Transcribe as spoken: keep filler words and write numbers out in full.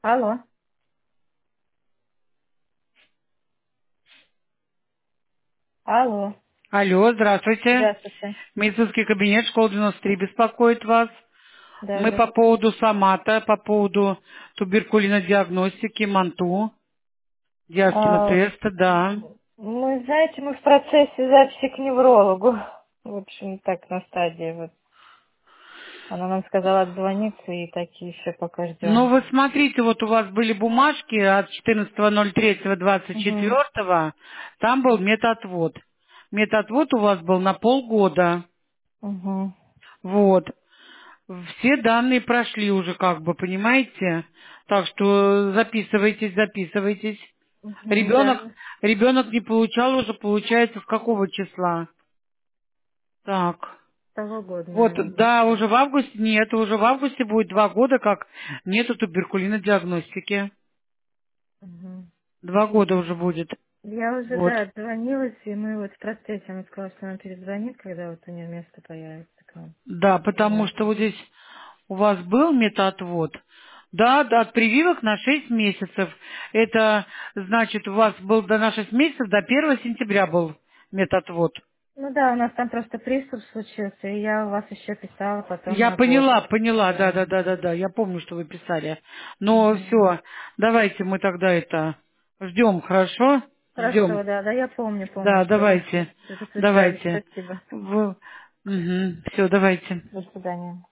Алло, алло, Алло, здравствуйте. здравствуйте. Медицинский кабинет, школа девяносто три беспокоит вас. Да, Мы по здравствуйте. поводу сомата, по поводу туберкулезной диагностики, МАНТУ, А, диастемотеста, да. мы, знаете, мы в процессе записи к неврологу. В общем, так, на стадии вот. Она нам сказала отзвониться, и так еще пока Ну, ждем. вы смотрите, вот у вас были бумажки от четырнадцатого ноль третьего двадцать Угу, четвёртого, там был медотвод. Медотвод у вас был на полгода. угу, Вот. Все данные прошли уже, как бы, понимаете? Так что записывайтесь, записывайтесь. угу, Ребенок, да. ребенок не получал уже, получается, с какого числа? Так. Того года, Вот, наверное. да, уже в августе, нет, уже в августе будет два года, как нету туберкулина диагностики. Угу. Два года уже будет. Я уже, Вот. да, отзвонилась, и мы вот в процессе, она сказала, что она перезвонит, когда вот у нее место появится к нам. Да, потому Вот. что вот здесь у вас был метаотвод. Да, да, от прививок на шесть месяцев. Это значит, у вас был до на шесть месяцев, до первого сентября был метаотвод. Ну да, у нас там просто приступ случился, и я у вас еще писала потом Я на год. поняла, поняла, да, Да. да, да, да, да, я помню, что вы писали. Но Мгм. все, давайте мы тогда это ждем, хорошо? Ждем. Хорошо, да, да, я помню, помню, Да, что вы давайте, что-то связались. давайте. Спасибо. Все, давайте. До свидания.